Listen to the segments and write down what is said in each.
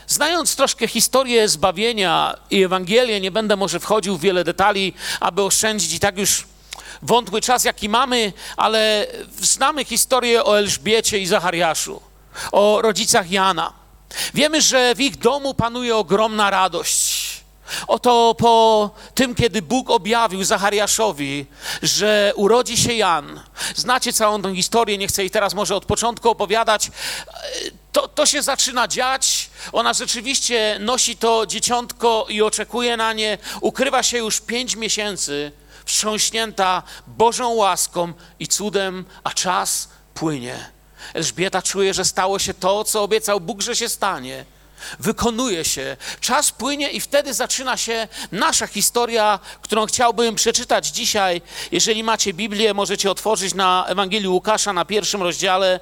Znając troszkę historię zbawienia i Ewangelię, nie będę może wchodził w wiele detali, aby oszczędzić i tak już wątły czas, jaki mamy, ale znamy historię o Elżbiecie i Zachariaszu, o rodzicach Jana. Wiemy, że w ich domu panuje ogromna radość. Oto po tym, kiedy Bóg objawił Zachariaszowi, że urodzi się Jan. Znacie całą tę historię, nie chcę jej teraz może od początku opowiadać. To się zaczyna dziać. Ona rzeczywiście nosi to dzieciątko i oczekuje na nie. Ukrywa się już 5 miesięcy, wstrząśnięta Bożą łaską i cudem, a czas płynie. Elżbieta czuje, że stało się to, co obiecał Bóg, że się stanie. Wykonuje się. Czas płynie i wtedy zaczyna się nasza historia, którą chciałbym przeczytać dzisiaj. Jeżeli macie Biblię, możecie otworzyć na Ewangelii Łukasza na 1 rozdziale,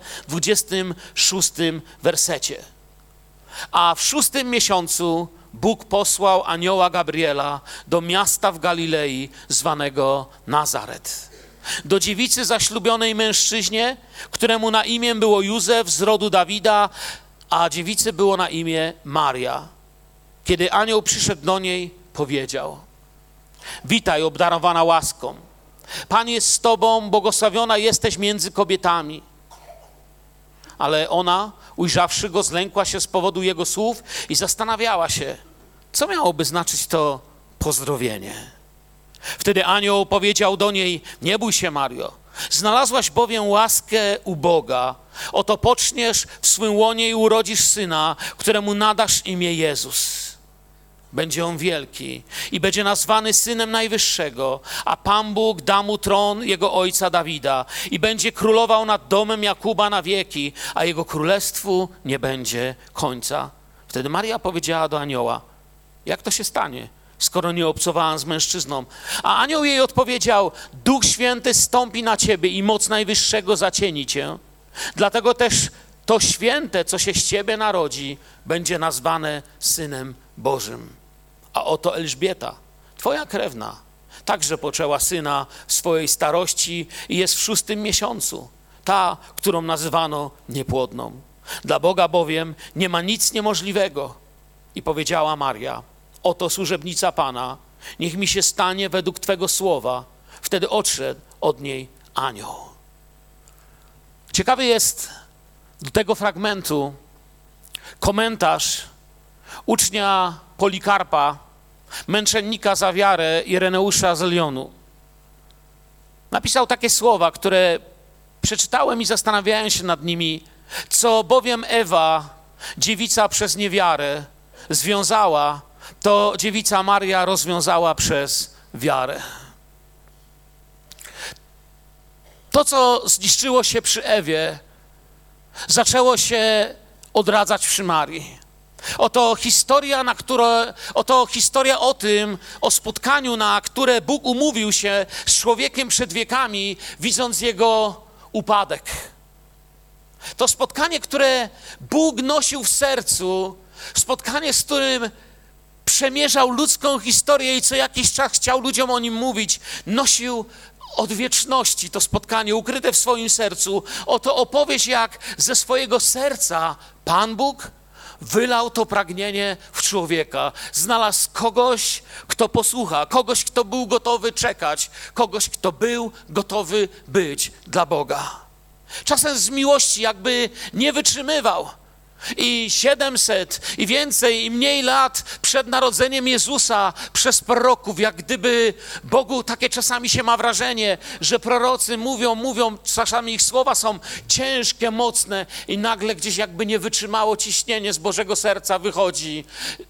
26 wersecie. A w 6 miesiącu Bóg posłał anioła Gabriela do miasta w Galilei zwanego Nazaret. Do dziewicy zaślubionej mężczyźnie, któremu na imię było Józef z rodu Dawida, a dziewicy było na imię Maria. Kiedy anioł przyszedł do niej, powiedział: witaj, obdarowana łaską. Pan jest z tobą, błogosławiona jesteś między kobietami. Ale ona, ujrzawszy go, zlękła się z powodu jego słów i zastanawiała się, co miałoby znaczyć to pozdrowienie. Wtedy anioł powiedział do niej: nie bój się, Mario, znalazłaś bowiem łaskę u Boga. Oto poczniesz w swym łonie i urodzisz syna, któremu nadasz imię Jezus. Będzie on wielki i będzie nazwany Synem Najwyższego, a Pan Bóg da mu tron jego ojca Dawida i będzie królował nad domem Jakuba na wieki, a jego królestwu nie będzie końca. Wtedy Maria powiedziała do anioła: jak to się stanie, skoro nie obcowałam z mężczyzną? A anioł jej odpowiedział: Duch Święty stąpi na ciebie i moc Najwyższego zacieni cię. Dlatego też to święte, co się z ciebie narodzi, będzie nazwane Synem Bożym. A oto Elżbieta, twoja krewna, także poczęła syna w swojej starości i jest w 6 miesiącu, ta, którą nazywano niepłodną. Dla Boga bowiem nie ma nic niemożliwego. I powiedziała Maria: oto służebnica Pana, niech mi się stanie według Twego słowa. Wtedy odszedł od niej anioł. Ciekawy jest do tego fragmentu komentarz ucznia Polikarpa, męczennika za wiarę Ireneusza z Lyonu. Napisał takie słowa, które przeczytałem i zastanawiałem się nad nimi. Co bowiem Ewa, dziewica przez niewiarę, związała, to dziewica Maria rozwiązała przez wiarę. To, co zniszczyło się przy Ewie, zaczęło się odradzać przy Marii. Oto historia o tym, o spotkaniu, na które Bóg umówił się z człowiekiem przed wiekami, widząc jego upadek. To spotkanie, które Bóg nosił w sercu, spotkanie, z którym przemierzał ludzką historię i co jakiś czas chciał ludziom o nim mówić, nosił od wieczności to spotkanie ukryte w swoim sercu. Oto opowieść, jak ze swojego serca Pan Bóg wylał to pragnienie w człowieka. Znalazł kogoś, kto posłucha, kogoś, kto był gotowy czekać, kogoś, kto był gotowy być dla Boga. Czasem z miłości jakby nie wytrzymywał. I 700 i więcej i mniej lat przed narodzeniem Jezusa przez proroków, jak gdyby Bogu takie czasami się ma wrażenie, że prorocy mówią, czasami ich słowa są ciężkie, mocne i nagle gdzieś jakby nie wytrzymało ciśnienie z Bożego serca wychodzi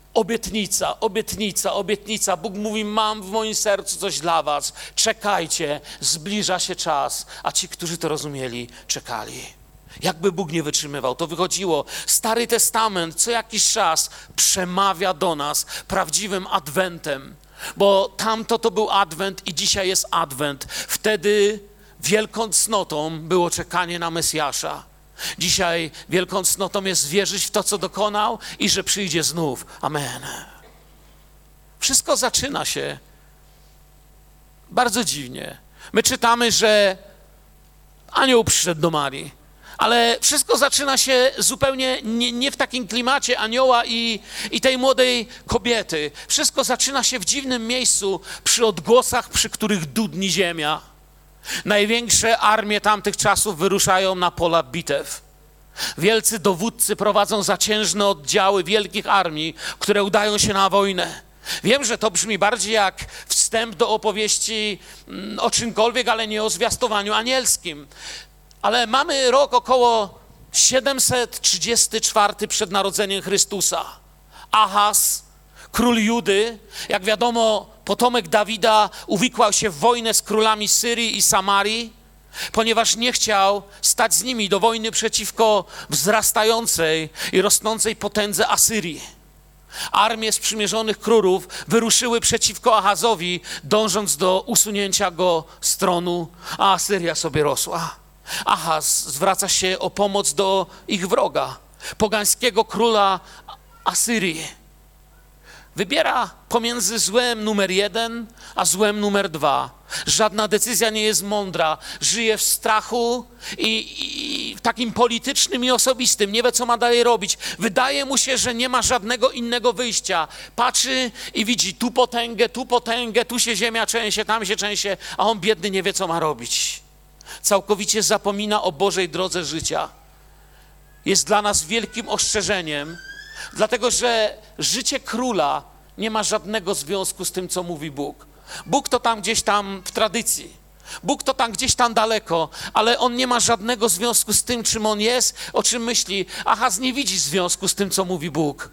obietnica. Bóg mówi: mam w moim sercu coś dla was, czekajcie, zbliża się czas, a ci, którzy to rozumieli, czekali. Jakby Bóg nie wytrzymywał, to wychodziło. Stary Testament co jakiś czas przemawia do nas prawdziwym adwentem, bo tamto to był adwent i dzisiaj jest adwent. Wtedy wielką cnotą było czekanie na Mesjasza. Dzisiaj wielką cnotą jest wierzyć w to, co dokonał i że przyjdzie znów. Amen. Wszystko zaczyna się bardzo dziwnie. My czytamy, że anioł przyszedł do Marii. Ale wszystko zaczyna się zupełnie nie w takim klimacie anioła i tej młodej kobiety. Wszystko zaczyna się w dziwnym miejscu, przy odgłosach, przy których dudni ziemia. Największe armie tamtych czasów wyruszają na pola bitew. Wielcy dowódcy prowadzą zaciężne oddziały wielkich armii, które udają się na wojnę. Wiem, że to brzmi bardziej jak wstęp do opowieści o czymkolwiek, ale nie o zwiastowaniu anielskim. Ale mamy rok około 734 przed narodzeniem Chrystusa. Ahaz, król Judy, jak wiadomo, potomek Dawida, uwikłał się w wojnę z królami Syrii i Samarii, ponieważ nie chciał stać z nimi do wojny przeciwko wzrastającej i rosnącej potędze Asyrii. Armie sprzymierzonych królów wyruszyły przeciwko Ahazowi, dążąc do usunięcia go z tronu, a Asyria sobie rosła. Ahaz zwraca się o pomoc do ich wroga, pogańskiego króla Asyrii. Wybiera pomiędzy złem numer 1 a złem numer 2. Żadna decyzja nie jest mądra. Żyje w strachu i w takim politycznym i osobistym. Nie wie, co ma dalej robić. Wydaje mu się, że nie ma żadnego innego wyjścia. Patrzy i widzi tu potęgę, tu się ziemia trzęsie, tam się trzęsie, a on biedny nie wie, co ma robić. Całkowicie zapomina o Bożej drodze życia. Jest dla nas wielkim ostrzeżeniem, dlatego że życie króla nie ma żadnego związku z tym, co mówi Bóg. Bóg to tam gdzieś tam w tradycji. Bóg to tam gdzieś tam daleko, ale on nie ma żadnego związku z tym, czym on jest, o czym myśli. Ahaz nie widzi związku z tym, co mówi Bóg,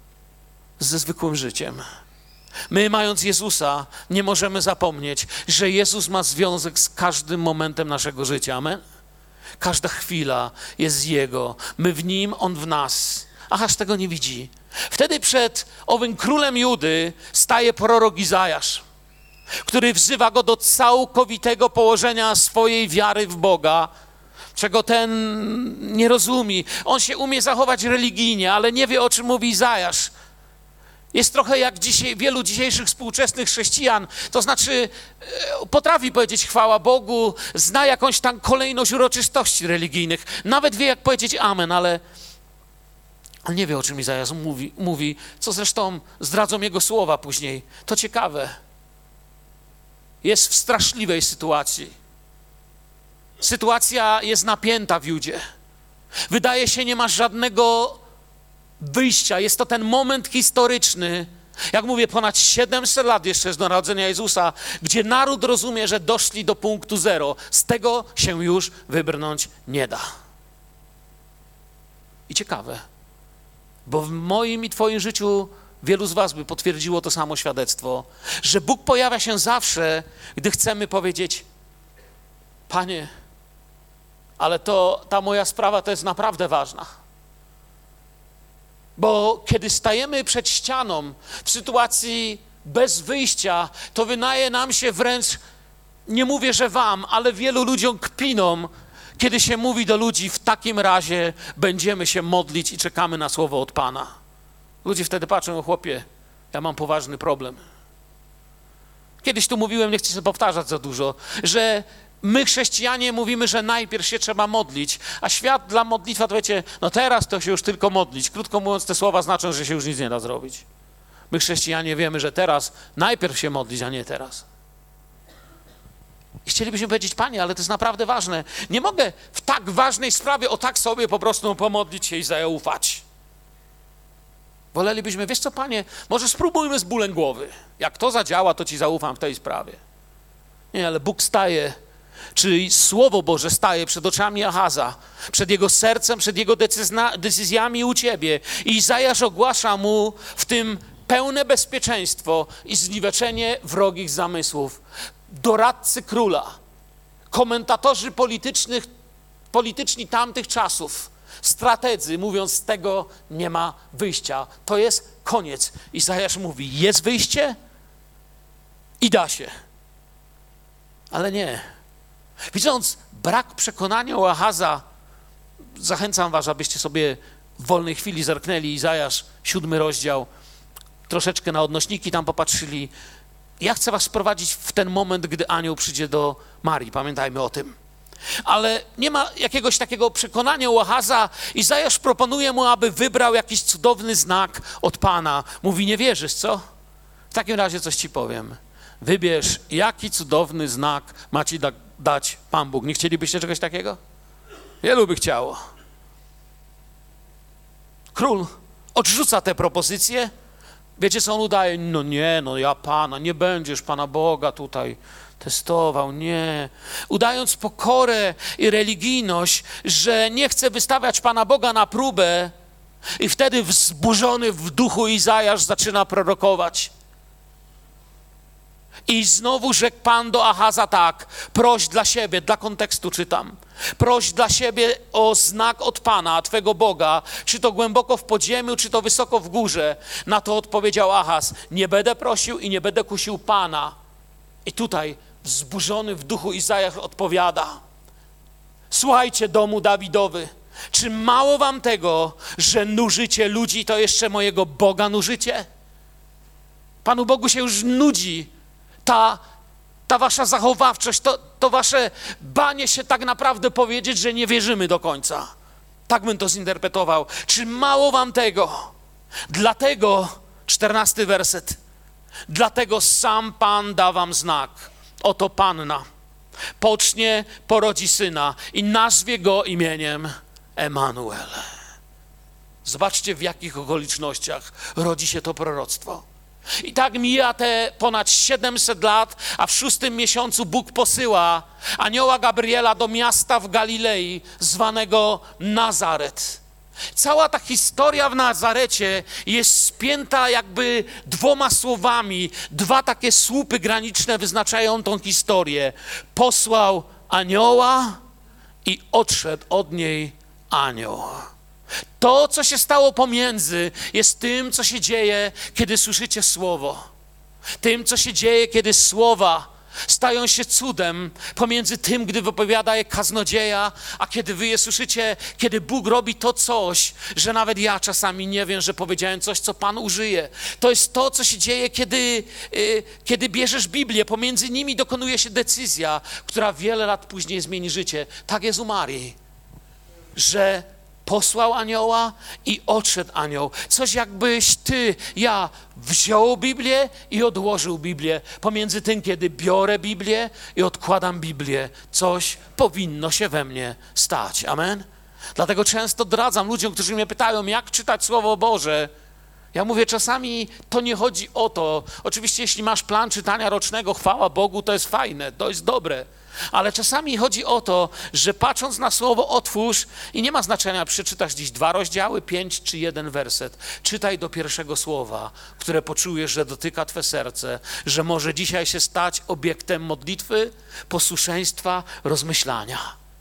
ze zwykłym życiem. My, mając Jezusa, nie możemy zapomnieć, że Jezus ma związek z każdym momentem naszego życia. Amen? Każda chwila jest Jego. My w Nim, On w nas. Ahaz tego nie widzi. Wtedy przed owym królem Judy staje prorok Izajasz, który wzywa go do całkowitego położenia swojej wiary w Boga, czego ten nie rozumie. On się umie zachować religijnie, ale nie wie, o czym mówi Izajasz. Jest trochę jak wielu dzisiejszych współczesnych chrześcijan, to znaczy potrafi powiedzieć chwała Bogu, zna jakąś tam kolejność uroczystości religijnych, nawet wie, jak powiedzieć amen, ale nie wie, o czym Izajasz mówi, co zresztą zdradzą jego słowa później. To ciekawe. Jest w straszliwej sytuacji. Sytuacja jest napięta w Judzie. Wydaje się, nie ma żadnego wyjścia. Jest to ten moment historyczny, jak mówię, ponad 700 lat jeszcze z narodzenia Jezusa, gdzie naród rozumie, że doszli do punktu zero. Z tego się już wybrnąć nie da. I ciekawe, bo w moim i twoim życiu wielu z was by potwierdziło to samo świadectwo, że Bóg pojawia się zawsze, gdy chcemy powiedzieć: Panie, ale ta moja sprawa to jest naprawdę ważna. Bo kiedy stajemy przed ścianą w sytuacji bez wyjścia, to wydaje nam się wręcz, nie mówię, że wam, ale wielu ludziom kpiną, kiedy się mówi do ludzi: w takim razie będziemy się modlić i czekamy na słowo od Pana. Ludzie wtedy patrzą: o chłopie, ja mam poważny problem. Kiedyś tu mówiłem, nie chcę się powtarzać za dużo, że my, chrześcijanie, mówimy, że najpierw się trzeba modlić, a świat dla modlitwa, to wiecie, no teraz to się już tylko modlić. Krótko mówiąc, te słowa znaczą, że się już nic nie da zrobić. My, chrześcijanie, wiemy, że teraz najpierw się modlić, a nie teraz. I chcielibyśmy powiedzieć: Panie, ale to jest naprawdę ważne. Nie mogę w tak ważnej sprawie o tak sobie po prostu pomodlić się i zaufać. Wolelibyśmy: wiesz co, Panie, może spróbujmy z bólem głowy. Jak to zadziała, to Ci zaufam w tej sprawie. Nie, ale Bóg staje, czyli Słowo Boże staje przed oczami Ahaza, przed jego sercem, przed jego decyzjami u Ciebie. I Izajasz ogłasza mu w tym pełne bezpieczeństwo i zniweczenie wrogich zamysłów. Doradcy króla, komentatorzy polityczni tamtych czasów, strategzy mówią: z tego nie ma wyjścia. To jest koniec. Izajasz mówi: jest wyjście i da się. Ale nie. Widząc brak przekonania u Ahaza, zachęcam was, abyście sobie w wolnej chwili zerknęli Izajasz, 7 rozdział, troszeczkę na odnośniki tam popatrzyli. Ja chcę was wprowadzić w ten moment, gdy anioł przyjdzie do Marii. Pamiętajmy o tym. Ale nie ma jakiegoś takiego przekonania u Ahaza. Izajasz proponuje mu, aby wybrał jakiś cudowny znak od Pana. Mówi, nie wierzysz, co? W takim razie coś ci powiem. Wybierz, jaki cudowny znak ma ci dać Pan Bóg. Nie chcielibyście czegoś takiego? Wielu by chciało. Król odrzuca tę propozycję. Wiecie, co on udaje? No nie, no ja Pana, nie będziesz Pana Boga tutaj testował, nie. Udając pokorę i religijność, że nie chce wystawiać Pana Boga na próbę i wtedy wzburzony w duchu Izajasz zaczyna prorokować. I znowu rzekł Pan do Ahaza tak, proś dla siebie, dla kontekstu czytam, proś dla siebie o znak od Pana, Twego Boga, czy to głęboko w podziemiu, czy to wysoko w górze. Na to odpowiedział Ahaz, nie będę prosił i nie będę kusił Pana. I tutaj wzburzony w duchu Izajasz odpowiada, słuchajcie domu Dawidowy, czy mało wam tego, że nużycie ludzi, to jeszcze mojego Boga nużycie? Panu Bogu się już nudzi ta wasza zachowawczość, to wasze banie się tak naprawdę powiedzieć, że nie wierzymy do końca. Tak bym to zinterpretował. Czy mało wam tego? Dlatego, 14 werset, dlatego sam Pan da wam znak. Oto panna pocznie, porodzi syna i nazwie go imieniem Emanuel. Zobaczcie, w jakich okolicznościach rodzi się to proroctwo. I tak mija te ponad 700 lat, a w 6. miesiącu Bóg posyła anioła Gabriela do miasta w Galilei zwanego Nazaret. Cała ta historia w Nazarecie jest spięta jakby dwoma słowami. Dwa takie słupy graniczne wyznaczają tą historię. Posłał anioła i odszedł od niej anioł. To, co się stało pomiędzy, jest tym, co się dzieje, kiedy słyszycie słowo. Tym, co się dzieje, kiedy słowa stają się cudem pomiędzy tym, gdy wypowiada je kaznodzieja, a kiedy wy je słyszycie, kiedy Bóg robi to coś, że nawet ja czasami nie wiem, że powiedziałem coś, co Pan użyje. To jest to, co się dzieje, kiedy bierzesz Biblię. Pomiędzy nimi dokonuje się decyzja, która wiele lat później zmieni życie. Tak jest u Marii, że posłał anioła i odszedł anioł. Coś jakbyś ja wziął Biblię i odłożył Biblię. Pomiędzy tym, kiedy biorę Biblię i odkładam Biblię, coś powinno się we mnie stać. Amen? Dlatego często doradzam ludziom, którzy mnie pytają, jak czytać Słowo Boże. Ja mówię, czasami to nie chodzi o to. Oczywiście, jeśli masz plan czytania rocznego, chwała Bogu, to jest fajne, to jest dobre. Ale czasami chodzi o to, że patrząc na słowo otwórz i nie ma znaczenia, przeczytasz dziś 2 rozdziały, 5 czy 1 werset. Czytaj do pierwszego słowa, które poczujesz, że dotyka twe serce, że może dzisiaj się stać obiektem modlitwy, posłuszeństwa, rozmyślania.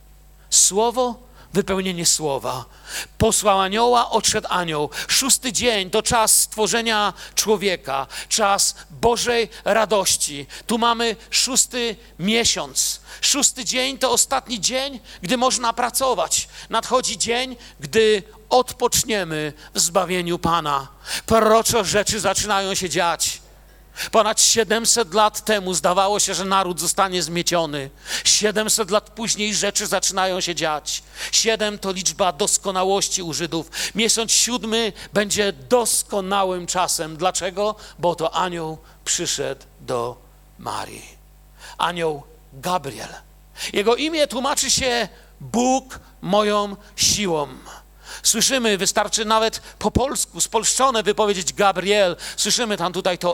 Słowo, wypełnienie słowa. Posłał anioła, odszedł anioł. 6. dzień to czas stworzenia człowieka, czas Bożej radości. Tu mamy 6. miesiąc. 6. dzień to ostatni dzień, gdy można pracować. Nadchodzi dzień, gdy odpoczniemy w zbawieniu Pana. Prorocze rzeczy zaczynają się dziać. Ponad 700 lat temu zdawało się, że naród zostanie zmieciony. 700 lat później rzeczy zaczynają się dziać. 7 to liczba doskonałości u Żydów. Miesiąc 7 będzie doskonałym czasem. Dlaczego? Bo to anioł przyszedł do Marii. Anioł Gabriel. Jego imię tłumaczy się Bóg moją siłą. Słyszymy, wystarczy nawet po polsku, spolszczone wypowiedzieć Gabriel. Słyszymy tam tutaj to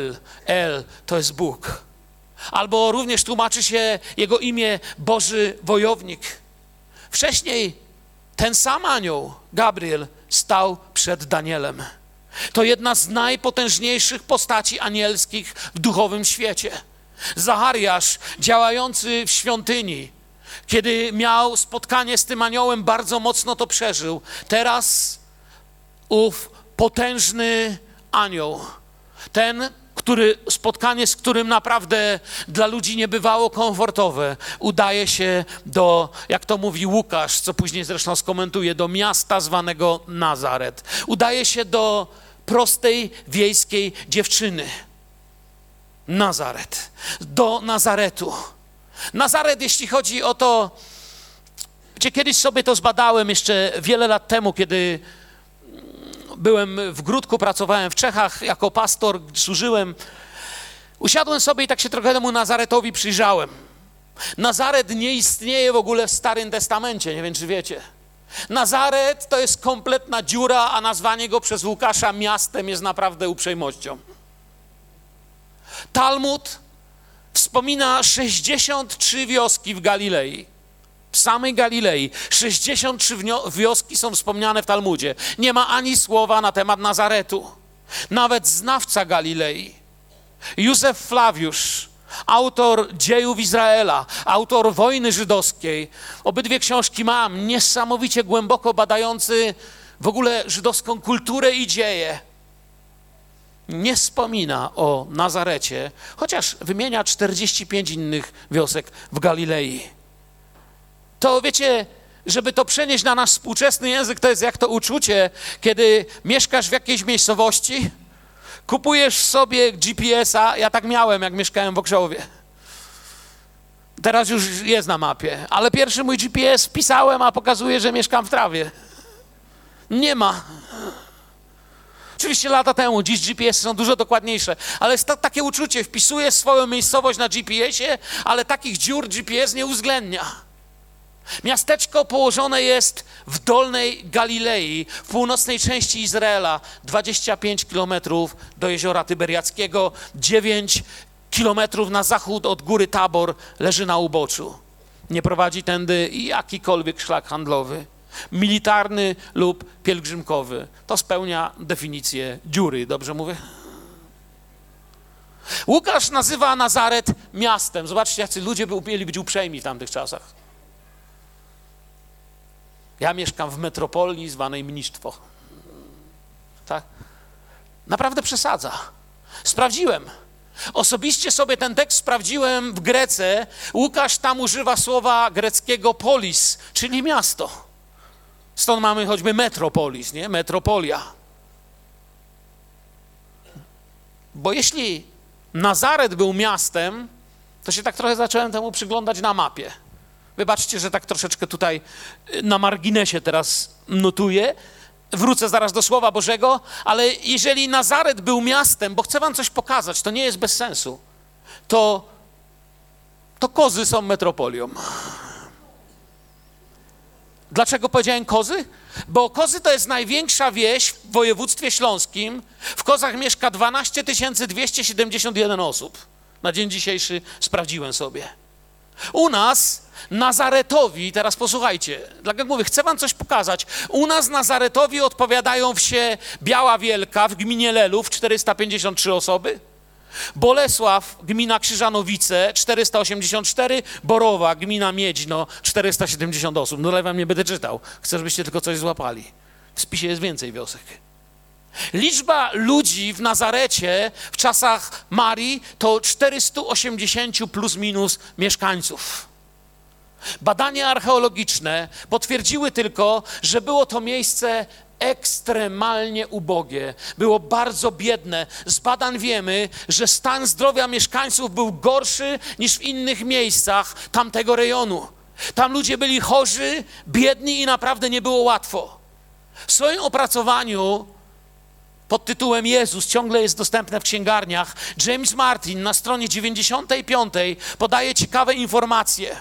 El, to jest Bóg. Albo również tłumaczy się jego imię Boży Wojownik. Wcześniej ten sam anioł, Gabriel, stał przed Danielem. To jedna z najpotężniejszych postaci anielskich w duchowym świecie. Zachariasz, działający w świątyni, kiedy miał spotkanie z tym aniołem, bardzo mocno to przeżył. Teraz ów potężny anioł, ten, spotkanie z którym naprawdę dla ludzi nie bywało komfortowe, udaje się do, jak to mówi Łukasz, co później zresztą skomentuje, do miasta zwanego Nazaret. Udaje się do prostej wiejskiej dziewczyny. Do Nazaretu. Nazaret, jeśli chodzi o to, Wiecie, kiedyś sobie to zbadałem jeszcze wiele lat temu, kiedy byłem w Gródku, pracowałem w Czechach jako pastor, służyłem. Usiadłem sobie i tak się trochę temu Nazaretowi przyjrzałem. Nazaret nie istnieje w ogóle w Starym Testamencie, nie wiem czy wiecie. Nazaret to jest kompletna dziura, a nazwanie go przez Łukasza miastem jest naprawdę uprzejmością. Talmud wspomina 63 wioski w Galilei. W samej Galilei 63 wioski są wspomniane w Talmudzie. Nie ma ani słowa na temat Nazaretu. Nawet znawca Galilei, Józef Flawiusz, autor Dziejów Izraela, autor Wojny Żydowskiej. Obydwie książki mam, niesamowicie głęboko badający w ogóle żydowską kulturę i dzieje. Nie wspomina o Nazarecie, chociaż wymienia 45 innych wiosek w Galilei. To wiecie, żeby to przenieść na nasz współczesny język, to jest jak to uczucie, kiedy mieszkasz w jakiejś miejscowości, kupujesz sobie GPS-a, ja tak miałem, jak mieszkałem w Okrzowie. Teraz już jest na mapie, ale pierwszy mój GPS wpisałem, a pokazuje, że mieszkam w trawie. Nie ma. Oczywiście lata temu, dziś GPS są dużo dokładniejsze, ale jest takie uczucie, wpisujesz swoją miejscowość na GPS-ie, ale takich dziur GPS nie uwzględnia. Miasteczko położone jest w Dolnej Galilei, w północnej części Izraela, 25 kilometrów do Jeziora Tyberiackiego, 9 kilometrów na zachód od góry Tabor leży na uboczu. Nie prowadzi tędy jakikolwiek szlak handlowy, militarny lub pielgrzymkowy. To spełnia definicję dziury, dobrze mówię? Łukasz nazywa Nazaret miastem. Zobaczcie, jacy ludzie mieli być uprzejmi w tamtych czasach. Ja mieszkam w metropolii zwanej mnisztwo. Tak? Naprawdę przesadza. Sprawdziłem. Osobiście sobie ten tekst sprawdziłem w Grece. Łukasz tam używa słowa greckiego polis, czyli miasto. Stąd mamy choćby metropolis, nie? Metropolia. Bo jeśli Nazaret był miastem, to się tak trochę zacząłem temu przyglądać na mapie. Wybaczcie, że tak troszeczkę tutaj na marginesie teraz notuję. Wrócę zaraz do Słowa Bożego, ale jeżeli Nazaret był miastem, bo chcę wam coś pokazać, to nie jest bez sensu, to kozy są metropolią. Dlaczego powiedziałem kozy? Bo Kozy to jest największa wieś w województwie śląskim. W Kozach mieszka 12 271 osób. Na dzień dzisiejszy sprawdziłem sobie. U nas Nazaretowi, teraz posłuchajcie, dlatego mówię, chcę wam coś pokazać. U nas Nazaretowi odpowiadają wsie Biała Wielka w gminie Lelów, 453 osoby. Bolesław, gmina Krzyżanowice, 484, Borowa, gmina Miedźno, 470 osób. No ale wam nie będę czytał, chcę, żebyście tylko coś złapali. W spisie jest więcej wiosek. Liczba ludzi w Nazarecie w czasach Marii to 480 plus minus mieszkańców. Badania archeologiczne potwierdziły tylko, że było to miejsce ekstremalnie ubogie, było bardzo biedne. Z badań wiemy, że stan zdrowia mieszkańców był gorszy niż w innych miejscach tamtego rejonu. Tam ludzie byli chorzy, biedni i naprawdę nie było łatwo. W swoim opracowaniu pod tytułem Jezus, ciągle jest dostępne w księgarniach, James Martin na stronie 95 podaje ciekawe informacje.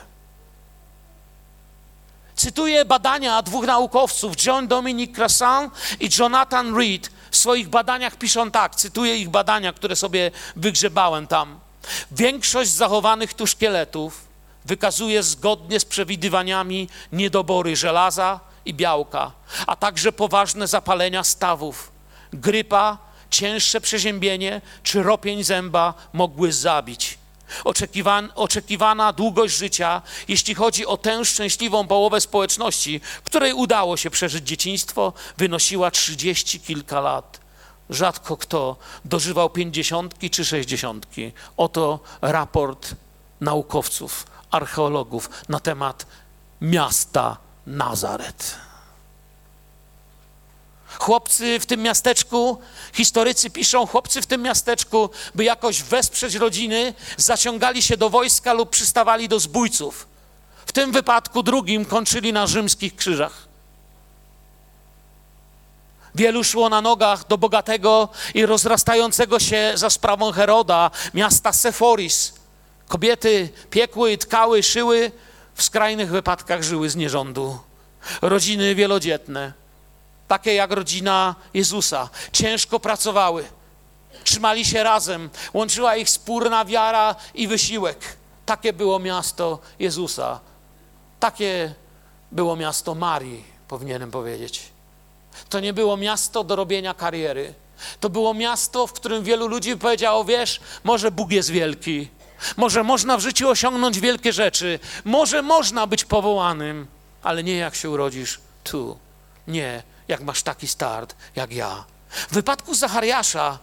Cytuję badania dwóch naukowców, John Dominic Crossan i Jonathan Reed. W swoich badaniach piszą tak, cytuję ich badania, które sobie wygrzebałem tam. Większość zachowanych tu szkieletów wykazuje zgodnie z przewidywaniami niedobory żelaza i białka, a także poważne zapalenia stawów. Grypa, cięższe przeziębienie czy ropień zęba mogły zabić. Oczekiwana długość życia, jeśli chodzi o tę szczęśliwą połowę społeczności, której udało się przeżyć dzieciństwo, wynosiła 30 kilka lat. Rzadko kto dożywał 50 czy 60. Oto raport naukowców, archeologów na temat miasta Nazaret. Chłopcy w tym miasteczku, historycy piszą, chłopcy w tym miasteczku, by jakoś wesprzeć rodziny, zaciągali się do wojska lub przystawali do zbójców. w tym wypadku drugim kończyli na rzymskich krzyżach. Wielu szło na nogach do bogatego i rozrastającego się za sprawą Heroda miasta Seforis. Kobiety piekły, tkały, szyły, w skrajnych wypadkach żyły z nierządu. Rodziny wielodzietne, takie jak rodzina Jezusa, ciężko pracowały, trzymali się razem, łączyła ich wspólna wiara i wysiłek. Takie było miasto Jezusa. Takie było miasto Marii, powinienem powiedzieć. To nie było miasto do robienia kariery. To było miasto, w którym wielu ludzi powiedziało, wiesz, może Bóg jest wielki, może można w życiu osiągnąć wielkie rzeczy, może można być powołanym, ale nie jak się urodzisz tu, nie jak masz taki start jak ja. W wypadku Zachariasza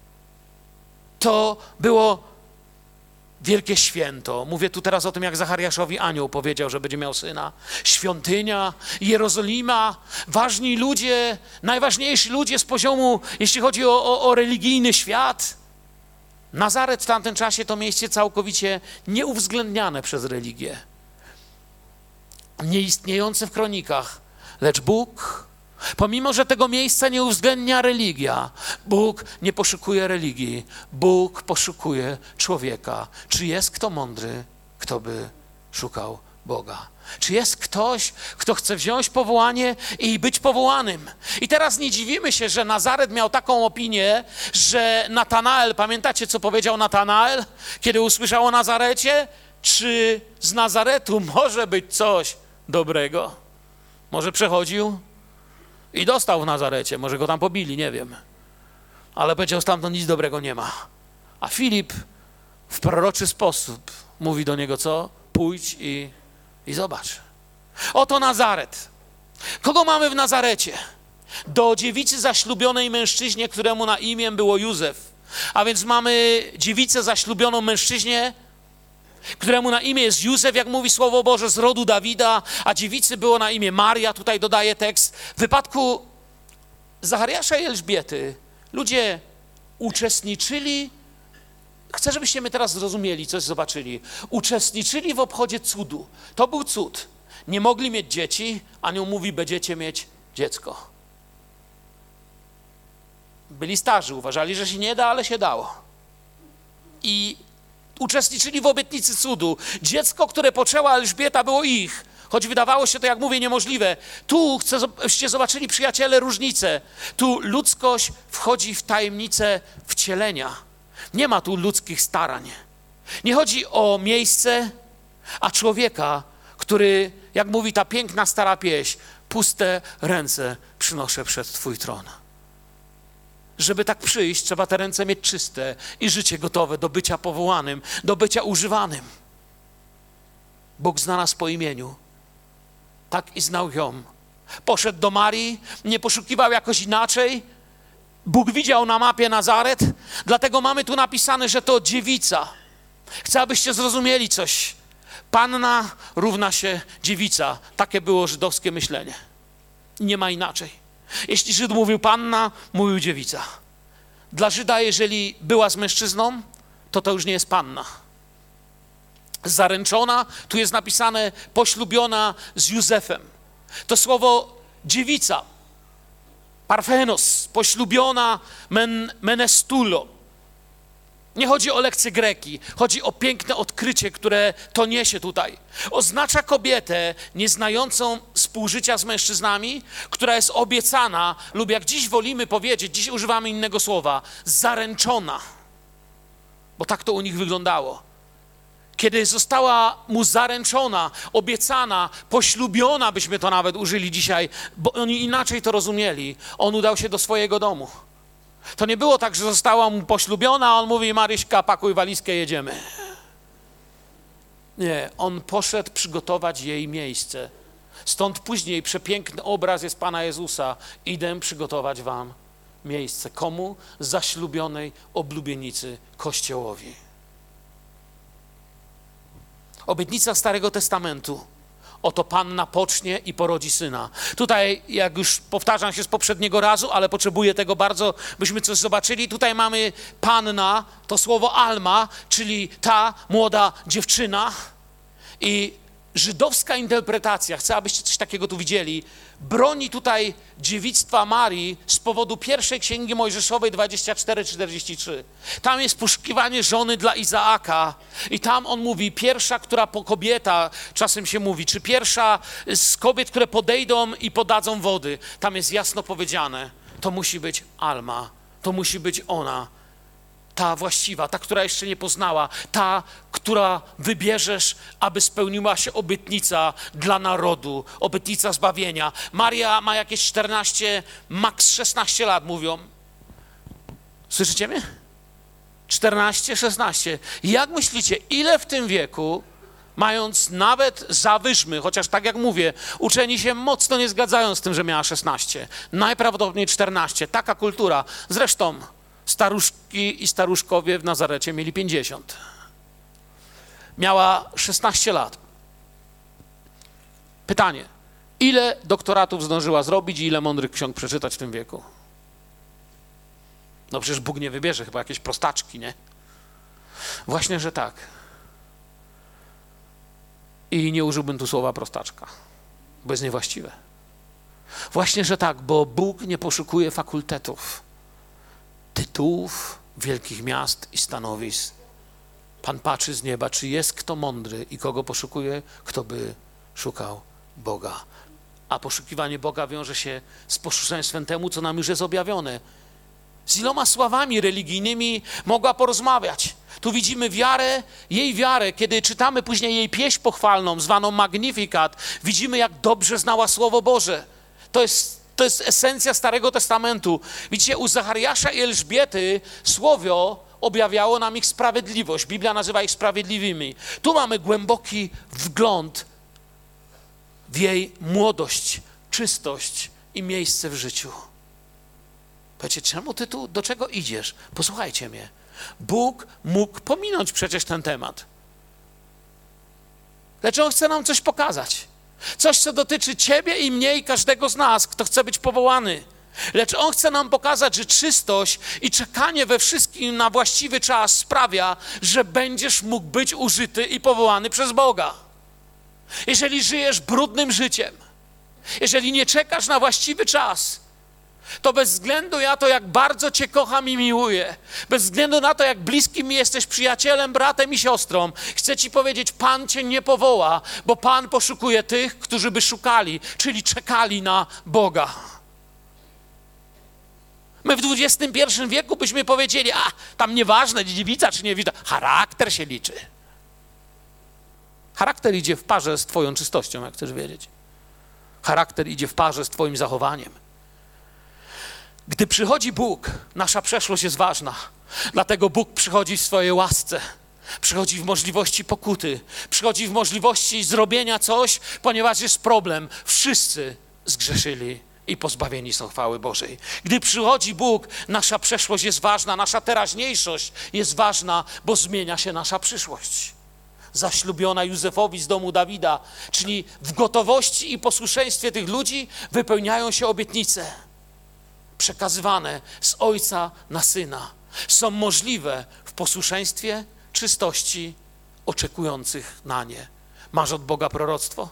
to było wielkie święto. Mówię tu teraz o tym, jak Zachariaszowi anioł powiedział, że będzie miał syna. Świątynia, Jerozolima, ważni ludzie, najważniejsi ludzie z poziomu, jeśli chodzi o religijny świat. Nazaret w tamtym czasie to miejsce całkowicie nieuwzględniane przez religię. Nieistniejące w kronikach, lecz Bóg, pomimo że tego miejsca nie uwzględnia religia, Bóg nie poszukuje religii, Bóg poszukuje człowieka. Czy jest kto mądry, kto by szukał Boga? Czy jest ktoś, kto chce wziąć powołanie i być powołanym? I teraz nie dziwimy się, że Nazaret miał taką opinię, że Natanael, pamiętacie, co powiedział Natanael, kiedy usłyszał o Nazarecie? Czy z Nazaretu może być coś dobrego? Może przechodził i dostał w Nazarecie, może go tam pobili, nie wiem. Ale powiedział, stamtąd nic dobrego nie ma. A Filip w proroczy sposób mówi do niego, co? Pójdź i zobacz. Oto Nazaret. Kogo mamy w Nazarecie? Do dziewicy zaślubionej mężczyźnie, któremu na imię było Józef. A więc mamy dziewicę zaślubioną mężczyźnie, któremu na imię jest Józef, jak mówi Słowo Boże, z rodu Dawida, a dziewicy było na imię Maria, tutaj dodaje tekst. W wypadku Zachariasza i Elżbiety ludzie uczestniczyli, chcę, żebyście mnie teraz zrozumieli, coś zobaczyli, uczestniczyli w obchodzie cudu. To był cud. Nie mogli mieć dzieci, anioł mówi, będziecie mieć dziecko. Byli starzy, uważali, że się nie da, ale się dało. I uczestniczyli w obietnicy cudu. Dziecko, które poczęła Elżbieta, było ich, choć wydawało się to, jak mówię, niemożliwe. Tu chcę, żebyście zobaczyli, przyjaciele, różnicę. Tu ludzkość wchodzi w tajemnicę wcielenia. Nie ma tu ludzkich starań. Nie chodzi o miejsce, a człowieka, który, jak mówi ta piękna stara pieśń, puste ręce przynoszę przed Twój tron. Żeby tak przyjść, trzeba te ręce mieć czyste i życie gotowe do bycia powołanym, do bycia używanym. Bóg zna nas po imieniu. Tak i znał ją. Poszedł do Marii, nie poszukiwał jakoś inaczej. Bóg widział na mapie Nazaret, dlatego mamy tu napisane, że to dziewica. Chcę, abyście zrozumieli coś. Panna równa się dziewica. Takie było żydowskie myślenie. Nie ma inaczej. Jeśli Żyd mówił panna, mówił dziewica. Dla Żyda, jeżeli była z mężczyzną, to już nie jest panna. Zaręczona, tu jest napisane poślubiona z Józefem. To słowo dziewica, parfenos, poślubiona menestulo. Nie chodzi o lekcję greki, chodzi o piękne odkrycie, które to niesie tutaj. Oznacza kobietę nieznającą współżycia z mężczyznami, która jest obiecana, lub jak dziś wolimy powiedzieć, dziś używamy innego słowa, zaręczona. Bo tak to u nich wyglądało. Kiedy została mu zaręczona, obiecana, poślubiona, byśmy to nawet użyli dzisiaj, bo oni inaczej to rozumieli, on udał się do swojego domu. To nie było tak, że została mu poślubiona, a on mówi, Maryśka, pakuj walizkę, jedziemy. Nie, on poszedł przygotować jej miejsce. Stąd później przepiękny obraz jest Pana Jezusa. Idę przygotować wam miejsce. Komu? Zaślubionej oblubienicy Kościołowi. Obietnica Starego Testamentu. Oto panna pocznie i porodzi syna. Tutaj, jak już powtarzam się z poprzedniego razu, ale potrzebuję tego bardzo, byśmy coś zobaczyli. Tutaj mamy panna, to słowo alma, czyli ta młoda dziewczyna. I żydowska interpretacja, chcę, abyście coś takiego tu widzieli, broni tutaj dziewictwa Marii z powodu pierwszej Księgi Mojżeszowej 24:43. Tam jest poszukiwanie żony dla Izaaka i tam on mówi, pierwsza, która kobieta, czasem się mówi, czy pierwsza z kobiet, które podejdą i podadzą wody. Tam jest jasno powiedziane, to musi być Alma, to musi być ona. Ta właściwa, ta, która jeszcze nie poznała, ta, która wybierzesz, aby spełniła się obietnica dla narodu, obietnica zbawienia. Maria ma jakieś 14, maks 16 lat, mówią. Słyszycie mnie? 14, 16. Jak myślicie, ile w tym wieku, mając nawet zawyżmy, chociaż tak jak mówię, uczeni się mocno nie zgadzają z tym, że miała 16, najprawdopodobniej 14, taka kultura. Zresztą staruszki i staruszkowie w Nazarecie mieli 50. Miała 16 lat. Pytanie, ile doktoratów zdążyła zrobić i ile mądrych ksiąg przeczytać w tym wieku? No przecież Bóg nie wybierze, chyba jakieś prostaczki, nie? Właśnie, że tak. I nie użyłbym tu słowa prostaczka, bo jest niewłaściwe. Właśnie, że tak, bo Bóg nie poszukuje fakultetów, tytułów, wielkich miast i stanowisk. Pan patrzy z nieba, czy jest kto mądry i kogo poszukuje, kto by szukał Boga. A poszukiwanie Boga wiąże się z posłuszeństwem temu, co nam już jest objawione. Z iloma sławami religijnymi mogła porozmawiać. Tu widzimy jej wiarę, kiedy czytamy później jej pieśń pochwalną, zwaną Magnificat, widzimy, jak dobrze znała Słowo Boże. To jest esencja Starego Testamentu. Widzicie, u Zachariasza i Elżbiety Słowo objawiało nam ich sprawiedliwość. Biblia nazywa ich sprawiedliwymi. Tu mamy głęboki wgląd w jej młodość, czystość i miejsce w życiu. Powiecie, czemu ty tu, do czego idziesz? Posłuchajcie mnie. Bóg mógł pominąć przecież ten temat. Lecz On chce nam coś pokazać. Coś, co dotyczy ciebie i mnie i każdego z nas, kto chce być powołany. Lecz On chce nam pokazać, że czystość i czekanie we wszystkim na właściwy czas sprawia, że będziesz mógł być użyty i powołany przez Boga. Jeżeli żyjesz brudnym życiem, jeżeli nie czekasz na właściwy czas, to bez względu na to, jak bardzo cię kocham i miłuję, bez względu na to, jak bliskim mi jesteś przyjacielem, bratem i siostrą, chcę ci powiedzieć, Pan cię nie powoła, bo Pan poszukuje tych, którzy by szukali, czyli czekali na Boga. My w XXI wieku byśmy powiedzieli, tam nieważne, dziewica czy nie dziewica, charakter się liczy. Charakter idzie w parze z twoją czystością, jak chcesz wiedzieć. Charakter idzie w parze z twoim zachowaniem. Gdy przychodzi Bóg, nasza przeszłość jest ważna. Dlatego Bóg przychodzi w swojej łasce. Przychodzi w możliwości pokuty. Przychodzi w możliwości zrobienia coś, ponieważ jest problem. Wszyscy zgrzeszyli i pozbawieni są chwały Bożej. Gdy przychodzi Bóg, nasza przeszłość jest ważna, nasza teraźniejszość jest ważna, bo zmienia się nasza przyszłość. Zaślubiona Józefowi z domu Dawida, czyli w gotowości i posłuszeństwie tych ludzi wypełniają się obietnice przekazywane z ojca na syna. Są możliwe w posłuszeństwie, czystości oczekujących na nie. Masz od Boga proroctwo?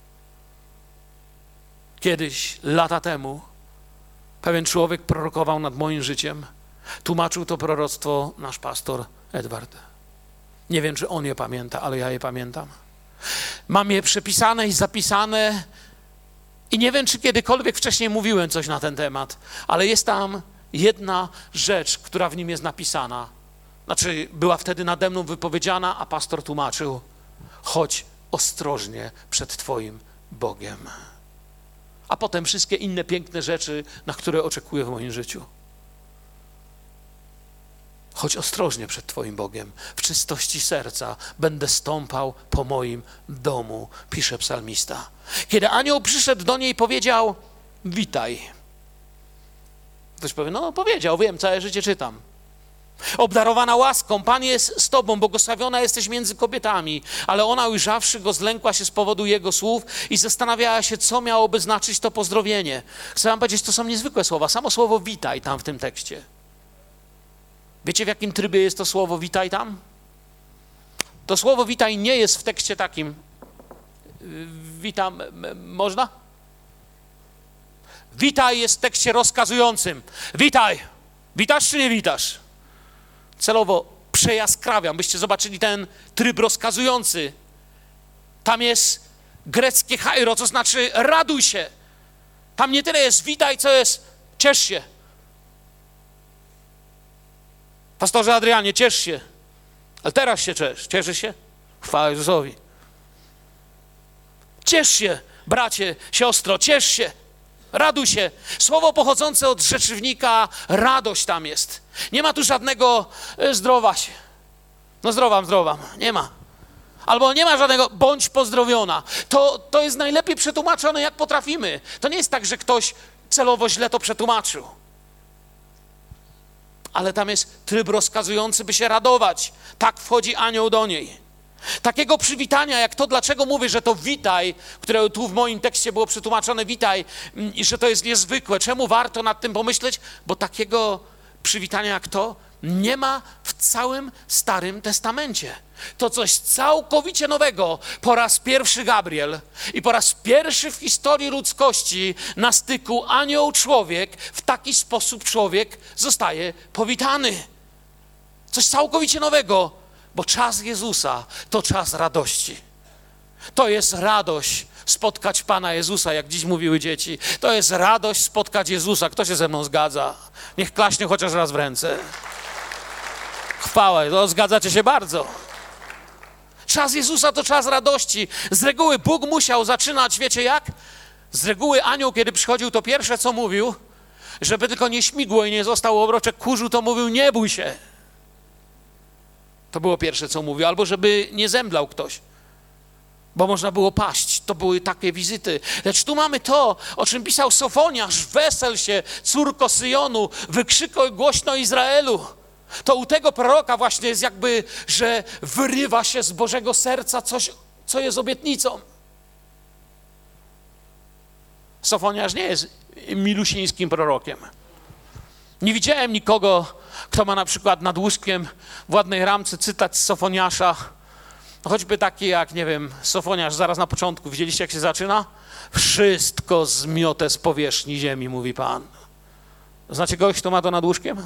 Kiedyś, lata temu, pewien człowiek prorokował nad moim życiem. Tłumaczył to proroctwo nasz pastor Edward. Nie wiem, czy on je pamięta, ale ja je pamiętam. Mam je przepisane i zapisane i nie wiem, czy kiedykolwiek wcześniej mówiłem coś na ten temat, ale jest tam jedna rzecz, która w nim jest napisana. Znaczy, była wtedy nade mną wypowiedziana, a pastor tłumaczył: chodź ostrożnie przed Twoim Bogiem. A potem wszystkie inne piękne rzeczy, na które oczekuję w moim życiu. Chodź ostrożnie przed Twoim Bogiem. W czystości serca będę stąpał po moim domu, pisze psalmista. Kiedy anioł przyszedł do niej i powiedział: witaj. Ktoś powie: no powiedział, wiem, całe życie czytam. Obdarowana łaską, Pan jest z Tobą, błogosławiona jesteś między kobietami. Ale ona, ujrzawszy go, zlękła się z powodu jego słów i zastanawiała się, co miałoby znaczyć to pozdrowienie. Chcę wam powiedzieć, to są niezwykłe słowa. Samo słowo witaj tam w tym tekście. Wiecie, w jakim trybie jest to słowo witaj tam? To słowo witaj nie jest w tekście takim Witam, można? Witaj jest w tekście rozkazującym. Witaj. Witasz czy nie witasz? Celowo przejaskrawiam, byście zobaczyli ten tryb rozkazujący. Tam jest greckie chairo, co znaczy raduj się. Tam nie tyle jest witaj, co jest ciesz się. Pastorze Adrianie, ciesz się. Ale teraz się ciesz. Cieszy się? Chwała Jezusowi. Ciesz się, bracie, siostro, ciesz się. Raduj się. Słowo pochodzące od rzeczownika radość tam jest. Nie ma tu żadnego zdrowaś. No zdrowam. Nie ma. Albo nie ma żadnego bądź pozdrowiona. To jest najlepiej przetłumaczone, jak potrafimy. To nie jest tak, że ktoś celowo źle to przetłumaczył. Ale tam jest tryb rozkazujący, by się radować. Tak wchodzi anioł do niej. Takiego przywitania, jak to, dlaczego mówię, że to witaj, które tu w moim tekście było przetłumaczone witaj i że to jest niezwykłe. Czemu warto nad tym pomyśleć? Bo takiego przywitania jak to nie ma w całym Starym Testamencie. To coś całkowicie nowego. Po raz pierwszy Gabriel i po raz pierwszy w historii ludzkości na styku anioł-człowiek, w taki sposób człowiek zostaje powitany. Coś całkowicie nowego, bo czas Jezusa to czas radości. To jest radość spotkać Pana Jezusa, jak dziś mówiły dzieci. To jest radość spotkać Jezusa. Kto się ze mną zgadza? Niech klaśnie chociaż raz w ręce. Chwała, to zgadzacie się bardzo. Czas Jezusa to czas radości. Z reguły Bóg musiał zaczynać, wiecie jak? Z reguły anioł, kiedy przychodził, to pierwsze co mówił, żeby tylko nie śmigło i nie został obroczek kurzu, to mówił nie bój się. To było pierwsze co mówił. Albo żeby nie zemdlał ktoś, bo można było paść. To były takie wizyty. Lecz tu mamy to, o czym pisał Sofoniarz. Wesel się, córko Syjonu, wykrzykuj głośno Izraelu. To u tego proroka właśnie jest jakby, że wyrywa się z Bożego serca coś, co jest obietnicą. Sofoniarz nie jest milusińskim prorokiem. Nie widziałem nikogo, kto ma na przykład nad łóżkiem w ładnej ramce cytat z Sofoniasza, choćby taki jak, nie wiem, Sofoniarz zaraz na początku. Widzieliście, jak się zaczyna? Wszystko zmiotę z powierzchni ziemi, mówi Pan. Znacie kogoś, kto ma to nad łóżkiem?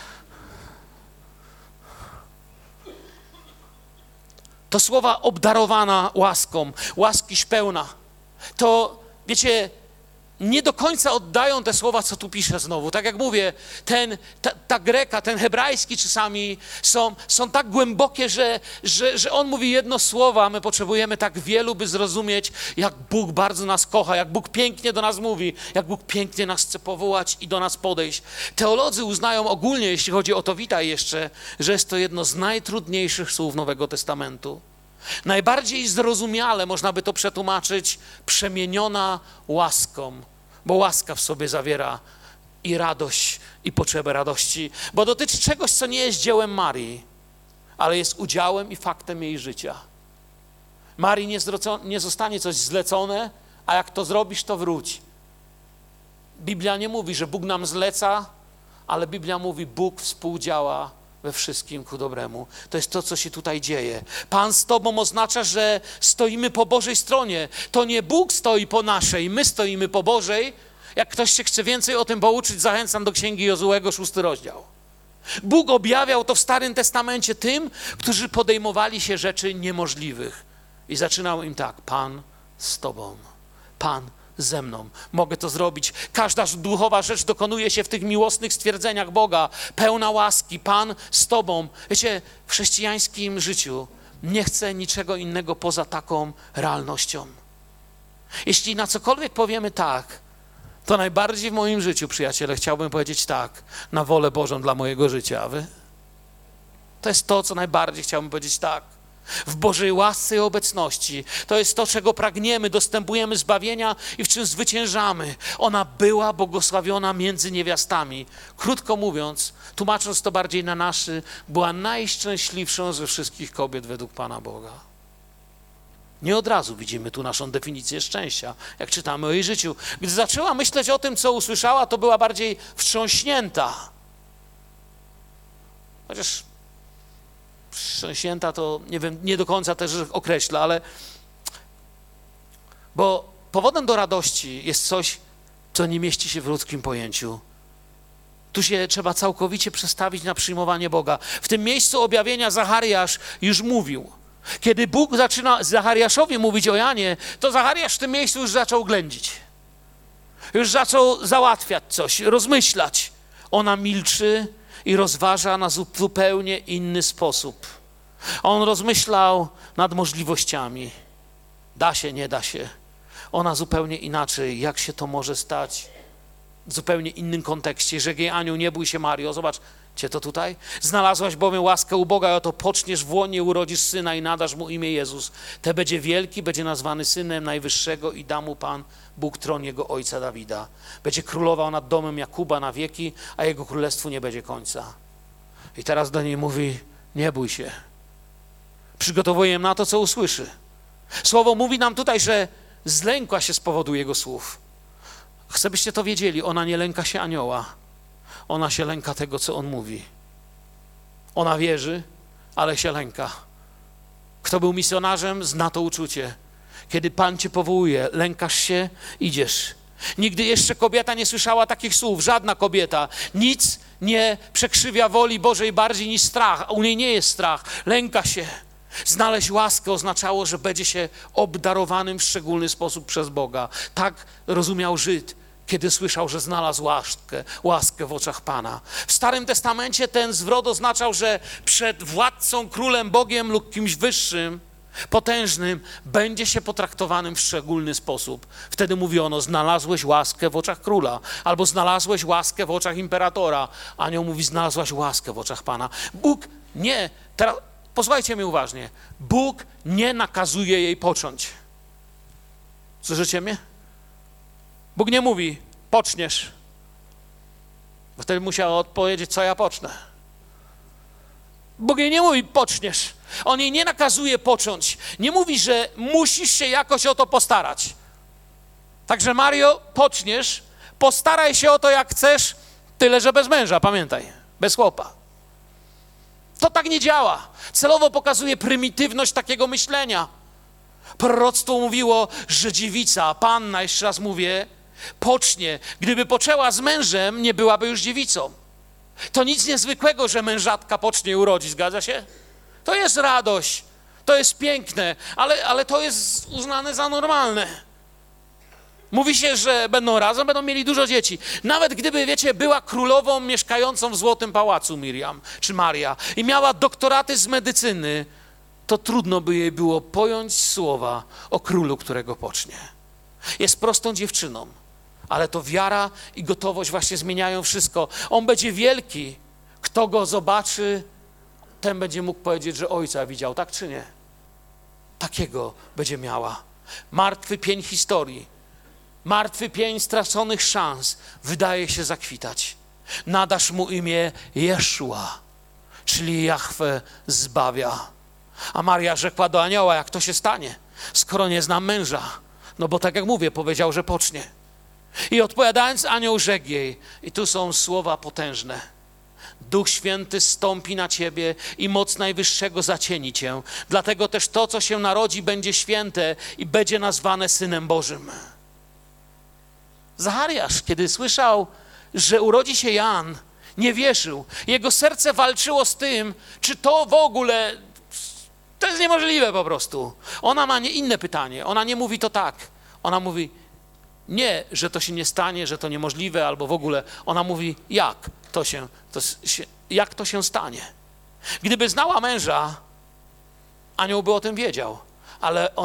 To słowa obdarowana łaską, łaskiś pełna. To, wiecie, nie do końca oddają te słowa, co tu piszę znowu. Tak jak mówię, ta greka, ten hebrajski czasami są tak głębokie, że on mówi jedno słowo, a my potrzebujemy tak wielu, by zrozumieć, jak Bóg bardzo nas kocha, jak Bóg pięknie do nas mówi, jak Bóg pięknie nas chce powołać i do nas podejść. Teolodzy uznają ogólnie, jeśli chodzi o to witaj jeszcze, że jest to jedno z najtrudniejszych słów Nowego Testamentu. Najbardziej zrozumiale można by to przetłumaczyć przemieniona łaską, bo łaska w sobie zawiera i radość, i potrzebę radości, bo dotyczy czegoś, co nie jest dziełem Marii, ale jest udziałem i faktem jej życia. Marii nie zostanie coś zlecone, a jak to zrobisz, to wróć. Biblia nie mówi, że Bóg nam zleca, ale Biblia mówi, Bóg współdziała we wszystkim ku dobremu. To jest to, co się tutaj dzieje. Pan z Tobą oznacza, że stoimy po Bożej stronie. To nie Bóg stoi po naszej, my stoimy po Bożej. Jak ktoś się chce więcej o tym pouczyć, zachęcam do Księgi Jozułego, 6 rozdział. Bóg objawiał to w Starym Testamencie tym, którzy podejmowali się rzeczy niemożliwych. I zaczynał im tak, Pan z Tobą, Pan ze mną. Mogę to zrobić. Każda duchowa rzecz dokonuje się w tych miłosnych stwierdzeniach Boga. Pełna łaski, Pan z Tobą. Wiecie, w chrześcijańskim życiu nie chcę niczego innego poza taką realnością. Jeśli na cokolwiek powiemy tak, to najbardziej w moim życiu, przyjaciele, chciałbym powiedzieć tak, na wolę Bożą dla mojego życia. A wy? To jest to, co najbardziej chciałbym powiedzieć tak. W Bożej łasce i obecności. To jest to, czego pragniemy, dostępujemy zbawienia i w czym zwyciężamy. Ona była błogosławiona między niewiastami. Krótko mówiąc, tłumacząc to bardziej na naszy, była najszczęśliwszą ze wszystkich kobiet według Pana Boga. Nie od razu widzimy tu naszą definicję szczęścia, jak czytamy o jej życiu. Gdy zaczęła myśleć o tym, co usłyszała, to była bardziej wstrząśnięta. Chociaż wstrząśnięta to, nie wiem, nie do końca też określa, ale Bo powodem do radości jest coś, co nie mieści się w ludzkim pojęciu. Tu się trzeba całkowicie przestawić na przyjmowanie Boga. W tym miejscu objawienia Zachariasz już mówił. Kiedy Bóg zaczyna Zachariaszowi mówić o Janie, to Zachariasz w tym miejscu już zaczął ględzić. Już zaczął załatwiać coś, rozmyślać. Ona milczy i rozważa na zupełnie inny sposób. On rozmyślał nad możliwościami. Da się, nie da się. Ona zupełnie inaczej. Jak się to może stać? W zupełnie innym kontekście. Rzekł jej anioł, nie bój się, Mario, zobacz, cię to tutaj? Znalazłaś bowiem łaskę u Boga i oto poczniesz w łonie, urodzisz syna i nadasz mu imię Jezus. Te będzie wielki, będzie nazwany synem Najwyższego i da mu Pan Bóg tron jego ojca Dawida. Będzie królował nad domem Jakuba na wieki, a jego królestwu nie będzie końca. I teraz do niej mówi, nie bój się. Przygotowuję na to, co usłyszy. Słowo mówi nam tutaj, że zlękła się z powodu jego słów. Chcę, byście to wiedzieli, ona nie lęka się anioła. Ona się lęka tego, co on mówi. Ona wierzy, ale się lęka. Kto był misjonarzem, zna to uczucie. Kiedy Pan cię powołuje, lękasz się, idziesz. Nigdy jeszcze kobieta nie słyszała takich słów, żadna kobieta. Nic nie przekrzywia woli Bożej bardziej niż strach. U niej nie jest strach, lęka się. Znaleźć łaskę oznaczało, że będzie się obdarowanym w szczególny sposób przez Boga. Tak rozumiał Żyd, kiedy słyszał, że znalazł łaskę w oczach Pana. W Starym Testamencie ten zwrot oznaczał, że przed władcą, królem, Bogiem lub kimś wyższym, potężnym, będzie się potraktowanym w szczególny sposób. Wtedy mówiono, znalazłeś łaskę w oczach króla, albo znalazłeś łaskę w oczach imperatora. Anioł mówi, znalazłaś łaskę w oczach Pana. Bóg nie, teraz posłuchajcie mnie uważnie, Bóg nie nakazuje jej począć. Słyszycie mnie? Bóg nie mówi, poczniesz. Bo wtedy musiał odpowiedzieć, co ja pocznę. Bóg jej nie mówi, poczniesz. On jej nie nakazuje począć. Nie mówi, że musisz się jakoś o to postarać. Także Mario, poczniesz, postaraj się o to jak chcesz, tyle że bez męża, pamiętaj, bez chłopa. To tak nie działa. Celowo pokazuje prymitywność takiego myślenia. Proroctwo mówiło, że dziewica, panna, jeszcze raz mówię, pocznie. Gdyby poczęła z mężem, nie byłaby już dziewicą. To nic niezwykłego, że mężatka pocznie i urodzi, zgadza się? To jest radość, to jest piękne, ale to jest uznane za normalne. Mówi się, że będą razem, będą mieli dużo dzieci. Nawet gdyby, wiecie, była królową mieszkającą w Złotym Pałacu Miriam czy Maria i miała doktoraty z medycyny, to trudno by jej było pojąć słowa o królu, którego pocznie. Jest prostą dziewczyną, ale to wiara i gotowość właśnie zmieniają wszystko. On będzie wielki. Kto go zobaczy, ten będzie mógł powiedzieć, że ojca widział, tak czy nie? Takiego będzie miała. Martwy pień historii, martwy pień straconych szans wydaje się zakwitać. Nadasz mu imię Jeszua, czyli Jahwe zbawia. A Maria rzekła do anioła, jak to się stanie, skoro nie znam męża? No bo tak jak mówię, powiedział, że pocznie. I odpowiadając, anioł rzekł jej, i tu są słowa potężne. Duch Święty stąpi na ciebie i moc Najwyższego zacieni cię. Dlatego też to, co się narodzi, będzie święte i będzie nazwane Synem Bożym. Zachariasz, kiedy słyszał, że urodzi się Jan, nie wierzył. Jego serce walczyło z tym, czy to w ogóle, to jest niemożliwe po prostu. Ona ma inne pytanie. Ona nie mówi to tak. Ona mówi nie, że to się nie stanie, że to niemożliwe albo w ogóle. Ona mówi, jak to się stanie. Gdyby znała męża, anioł by o tym wiedział, ale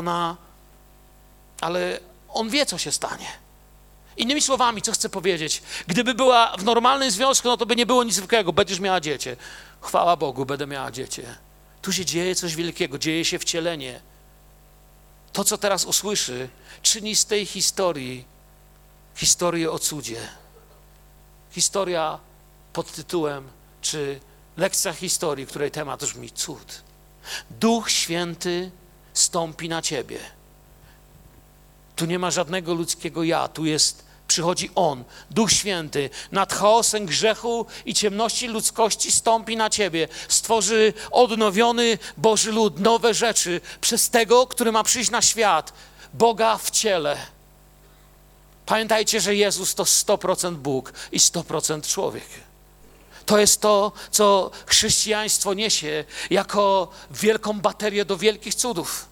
on wie, co się stanie. Innymi słowami, co chcę powiedzieć, gdyby była w normalnym związku, no to by nie było nic zwykłego, będziesz miała dziecię. Chwała Bogu, będę miała dziecię. Tu się dzieje coś wielkiego, dzieje się wcielenie. To, co teraz usłyszy, czyni z tej historii historię o cudzie. Historia pod tytułem, czy lekcja historii, której temat brzmi cud. Duch Święty stąpi na ciebie. Tu nie ma żadnego ludzkiego ja, przychodzi On, Duch Święty, nad chaosem grzechu i ciemności ludzkości stąpi na ciebie, stworzy odnowiony Boży lud, nowe rzeczy przez tego, który ma przyjść na świat. Boga w ciele. Pamiętajcie, że Jezus to 100% Bóg i 100% człowiek. To jest to, co chrześcijaństwo niesie jako wielką baterię do wielkich cudów.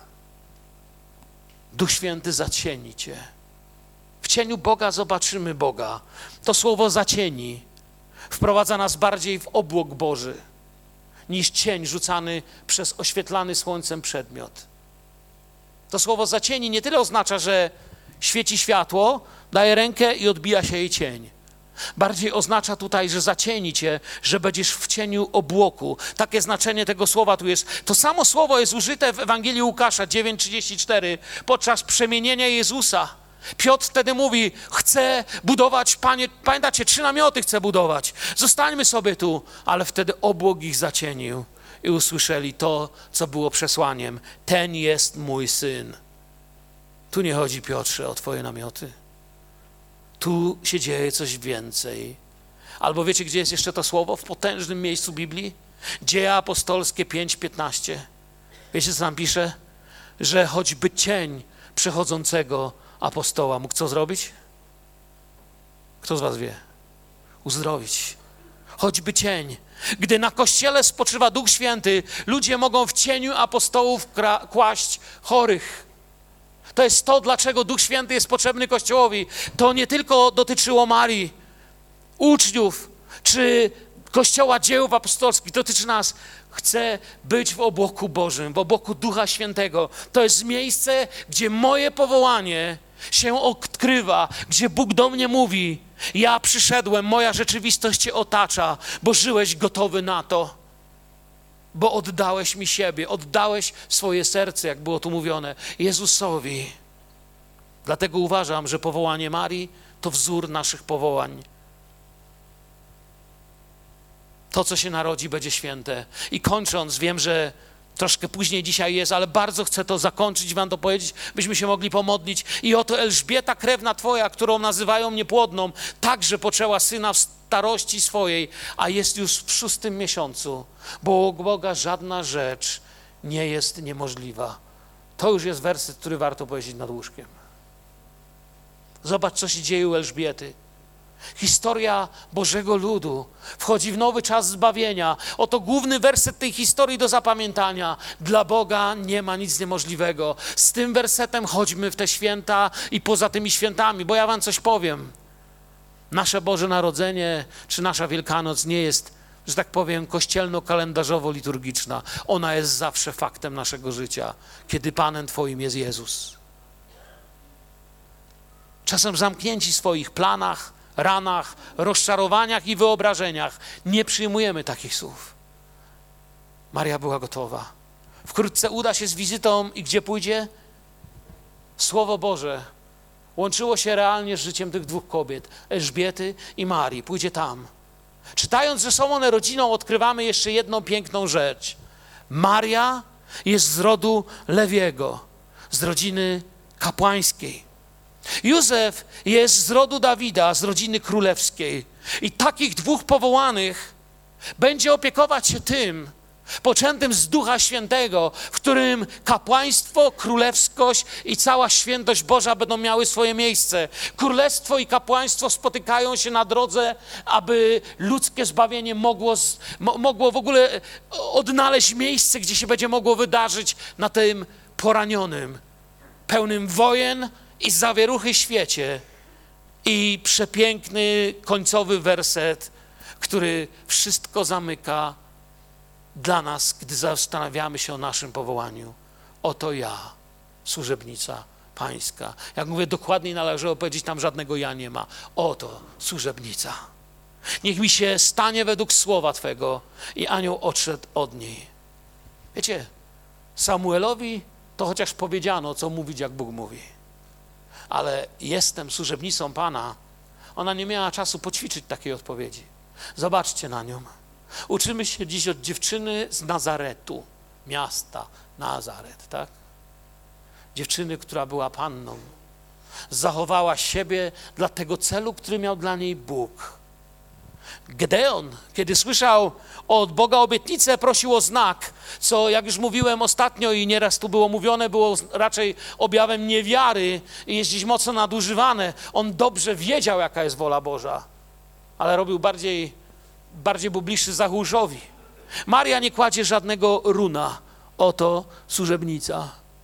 Duch Święty zacieni cię. W cieniu Boga zobaczymy Boga. To słowo zacieni wprowadza nas bardziej w obłok Boży niż cień rzucany przez oświetlany słońcem przedmiot. To słowo zacieni nie tyle oznacza, że świeci światło, daje rękę i odbija się jej cień. Bardziej oznacza tutaj, że zacieni cię, że będziesz w cieniu obłoku. Takie znaczenie tego słowa tu jest. To samo słowo jest użyte w Ewangelii Łukasza 9:34 podczas przemienienia Jezusa. Piotr wtedy mówi, chcę budować, Panie, pamiętacie, 3 namioty chcę budować. Zostańmy sobie tu. Ale wtedy obłok ich zacienił i usłyszeli to, co było przesłaniem. Ten jest mój Syn. Tu nie chodzi, Piotrze, o twoje namioty. Tu się dzieje coś więcej. Albo wiecie, gdzie jest jeszcze to słowo? W potężnym miejscu Biblii? Dzieje apostolskie 5:15. Wiecie, co tam pisze? Że choćby cień przechodzącego apostoła mógł co zrobić? Kto z was wie? Uzdrowić. Choćby cień. Gdy na Kościele spoczywa Duch Święty, ludzie mogą w cieniu apostołów kłaść chorych. To jest to, dlaczego Duch Święty jest potrzebny Kościołowi. To nie tylko dotyczyło Marii, uczniów, czy Kościoła Dzieł Apostolskich. Dotyczy nas. Chcę być w obłoku Bożym, w obłoku Ducha Świętego. To jest miejsce, gdzie moje powołanie się odkrywa, gdzie Bóg do mnie mówi, ja przyszedłem, moja rzeczywistość cię otacza, bo żyłeś gotowy na to, bo oddałeś mi siebie, oddałeś swoje serce, jak było tu mówione, Jezusowi. Dlatego uważam, że powołanie Marii to wzór naszych powołań. To, co się narodzi, będzie święte. I kończąc, wiem, że troszkę później dzisiaj jest, ale bardzo chcę to zakończyć, wam to powiedzieć, byśmy się mogli pomodlić. I oto Elżbieta, krewna twoja, którą nazywają niepłodną, także poczęła syna w starości swojej, a jest już w 6. miesiącu, bo u Boga żadna rzecz nie jest niemożliwa. To już jest werset, który warto powiedzieć nad łóżkiem. Zobacz, co się dzieje u Elżbiety. Historia Bożego ludu wchodzi w nowy czas zbawienia. Oto główny werset tej historii do zapamiętania. Dla Boga nie ma nic niemożliwego. Z tym wersetem chodźmy w te święta i poza tymi świętami, bo ja wam coś powiem. Nasze Boże Narodzenie czy nasza Wielkanoc nie jest, że tak powiem, kościelno-kalendarzowo-liturgiczna. Ona jest zawsze faktem naszego życia, kiedy Panem Twoim jest Jezus. Czasem zamknięci w swoich planach, ranach, rozczarowaniach i wyobrażeniach nie przyjmujemy takich słów. Maria była gotowa. Wkrótce uda się z wizytą i gdzie pójdzie? Słowo Boże łączyło się realnie z życiem tych 2 kobiet, Elżbiety i Marii. Pójdzie tam. Czytając, że są one rodziną, odkrywamy jeszcze jedną piękną rzecz. Maria jest z rodu Lewiego, z rodziny kapłańskiej. Józef jest z rodu Dawida, z rodziny królewskiej. I takich 2 powołanych będzie opiekować się tym, poczętym z Ducha Świętego, w którym kapłaństwo, królewskość i cała świętość Boża będą miały swoje miejsce. Królestwo i kapłaństwo spotykają się na drodze, aby ludzkie zbawienie mogło w ogóle odnaleźć miejsce, gdzie się będzie mogło wydarzyć na tym poranionym, pełnym wojen i zawieruchy świecie. I przepiękny końcowy werset, który wszystko zamyka dla nas, gdy zastanawiamy się o naszym powołaniu. Oto ja, służebnica pańska. Jak mówię, dokładniej należy powiedzieć, tam żadnego ja nie ma. Oto służebnica. Niech mi się stanie według słowa Twego. I anioł odszedł od niej. Wiecie, Samuelowi to chociaż powiedziano, co mówić, jak Bóg mówi. Ale jestem służebnicą Pana. Ona nie miała czasu poćwiczyć takiej odpowiedzi. Zobaczcie na nią. Uczymy się dziś od dziewczyny z Nazaretu, miasta Nazaret, tak? Dziewczyny, która była panną. Zachowała siebie dla tego celu, który miał dla niej Bóg. Gedeon, kiedy słyszał od Boga obietnicę, prosił o znak, co, jak już mówiłem ostatnio i nieraz tu było mówione, było raczej objawem niewiary i jest dziś mocno nadużywane. On dobrze wiedział, jaka jest wola Boża, ale robił bardziej był bliższy Zachuszowi. Maria nie kładzie żadnego runa. Oto służebnica.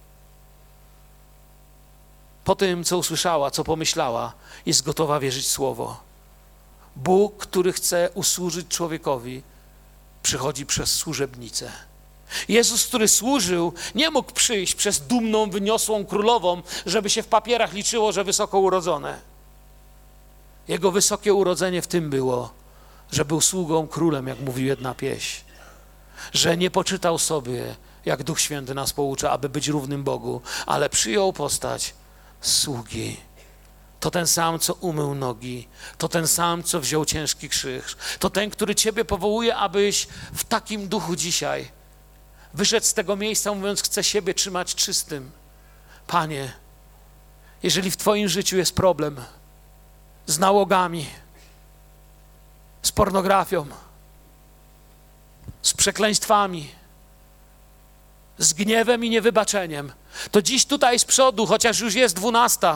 Po tym, co usłyszała, co pomyślała, jest gotowa wierzyć w Słowo. Bóg, który chce usłużyć człowiekowi, przychodzi przez służebnicę. Jezus, który służył, nie mógł przyjść przez dumną, wyniosłą królową, żeby się w papierach liczyło, że wysoko urodzone. Jego wysokie urodzenie w tym było, że był sługą królem, jak mówi jedna pieśń. Że nie poczytał sobie, jak Duch Święty nas poucza, aby być równym Bogu, ale przyjął postać sługi. To ten sam, co umył nogi, to ten sam, co wziął ciężki krzyż, to ten, który Ciebie powołuje, abyś w takim duchu dzisiaj wyszedł z tego miejsca, mówiąc, chcę siebie trzymać czystym. Panie, jeżeli w Twoim życiu jest problem z nałogami, z pornografią, z przekleństwami, z gniewem i niewybaczeniem, to dziś tutaj z przodu, chociaż już jest 12,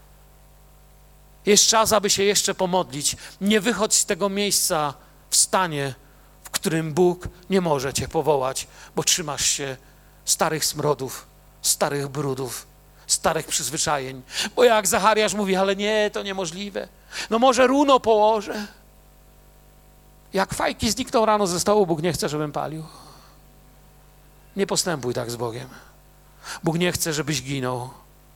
jest czas, aby się jeszcze pomodlić. Nie wychodź z tego miejsca w stanie, w którym Bóg nie może Cię powołać, bo trzymasz się starych smrodów, starych brudów, starych przyzwyczajeń. Bo jak Zachariasz mówi, ale nie, to niemożliwe. No może runo położę. Jak fajki znikną rano ze stołu, Bóg nie chce, żebym palił. Nie postępuj tak z Bogiem. Bóg nie chce, żebyś ginął.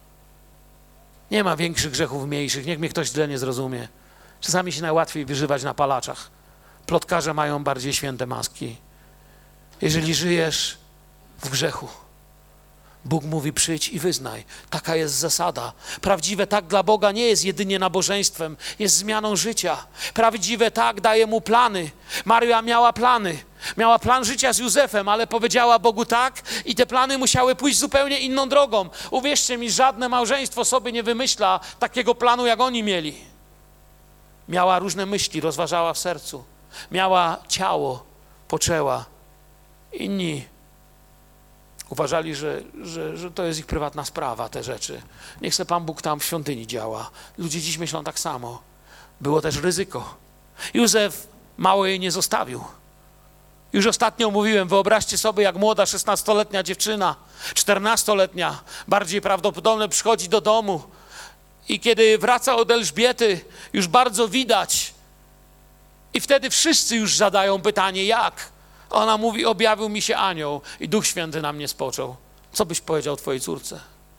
Nie ma większych grzechów mniejszych. Niech mnie ktoś źle nie zrozumie. Czasami się najłatwiej wyżywać na palaczach. Plotkarze mają bardziej święte maski. Jeżeli żyjesz w grzechu, Bóg mówi, przyjdź i wyznaj. Taka jest zasada. Prawdziwe tak dla Boga nie jest jedynie nabożeństwem, jest zmianą życia. Prawdziwe tak daje mu plany. Maria miała plany. Miała plan życia z Józefem, ale powiedziała Bogu tak i te plany musiały pójść zupełnie inną drogą. Uwierzcie mi, żadne małżeństwo sobie nie wymyśla takiego planu, jak oni mieli. Miała różne myśli, rozważała w sercu. Miała ciało, poczęła. Inni uważali, że to jest ich prywatna sprawa, te rzeczy. Niech se Pan Bóg tam w świątyni działa. Ludzie dziś myślą tak samo. Było też ryzyko. Józef mało jej nie zostawił. Już ostatnio mówiłem, wyobraźcie sobie, jak młoda 16-letnia dziewczyna, 14-letnia, bardziej prawdopodobne, przychodzi do domu i kiedy wraca od Elżbiety, już bardzo widać i wtedy wszyscy już zadają pytanie, jak? Ona mówi, objawił mi się anioł i Duch Święty na mnie spoczął. Co byś powiedział twojej córce?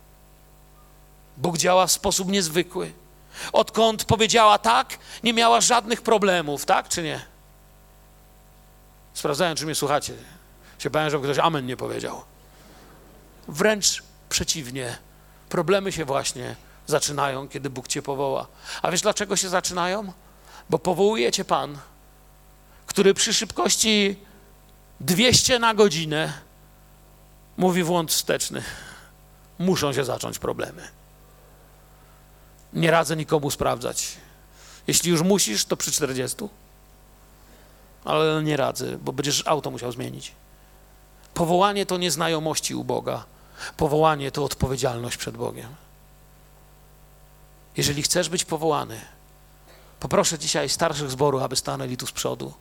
Bóg działa w sposób niezwykły. Odkąd powiedziała tak, nie miała żadnych problemów, tak czy nie? Sprawdzałem, czy mnie słuchacie. Się bałem, żeby ktoś amen nie powiedział. Wręcz przeciwnie. Problemy się właśnie zaczynają, kiedy Bóg cię powoła. A wiesz, dlaczego się zaczynają? Bo powołuje cię Pan, który przy szybkości 200 na godzinę mówi włącz wsteczny. Muszą się zacząć problemy. Nie radzę nikomu sprawdzać. Jeśli już musisz, to przy 40. Ale nie radzę, bo będziesz auto musiał zmienić. Powołanie to nie znajomości u Boga. Powołanie to odpowiedzialność przed Bogiem. Jeżeli chcesz być powołany, poproszę dzisiaj starszych zboru, aby stanęli tu z przodu.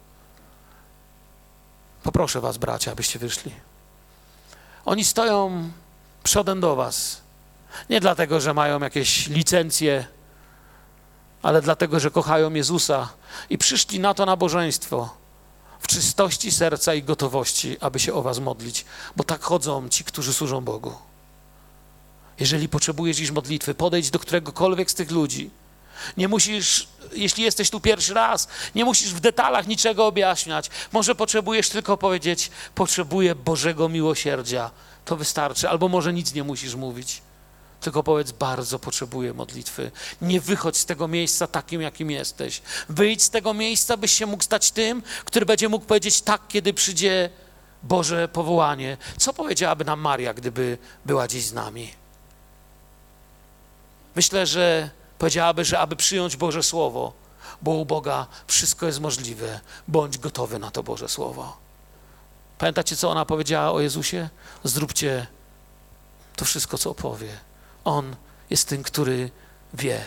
Poproszę was, bracia, abyście wyszli. Oni stoją przodem do was. Nie dlatego, że mają jakieś licencje, ale dlatego, że kochają Jezusa i przyszli na to nabożeństwo w czystości serca i gotowości, aby się o was modlić, bo tak chodzą ci, którzy służą Bogu. Jeżeli potrzebujesz dziś modlitwy, podejdź do któregokolwiek z tych ludzi. Nie musisz, jeśli jesteś tu pierwszy raz, nie musisz w detalach niczego objaśniać. Może potrzebujesz tylko powiedzieć, potrzebuję Bożego miłosierdzia. To wystarczy. Albo może nic nie musisz mówić. Tylko powiedz, bardzo potrzebuję modlitwy. Nie wychodź z tego miejsca takim, jakim jesteś. Wyjdź z tego miejsca, byś się mógł stać tym, który będzie mógł powiedzieć tak, kiedy przyjdzie Boże powołanie. Co powiedziałaby nam Maria, gdyby była dziś z nami? Myślę, że powiedziałaby, że aby przyjąć Boże Słowo, bo u Boga wszystko jest możliwe. Bądź gotowy na to Boże Słowo. Pamiętacie, co ona powiedziała o Jezusie? Zróbcie to wszystko, co opowie. On jest tym, który wie.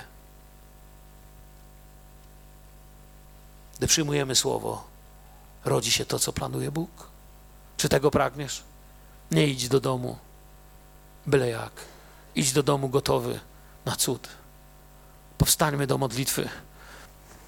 Gdy przyjmujemy Słowo, rodzi się to, co planuje Bóg. Czy tego pragniesz? Nie idź do domu byle jak. Idź do domu gotowy na cud. Powstańmy do modlitwy.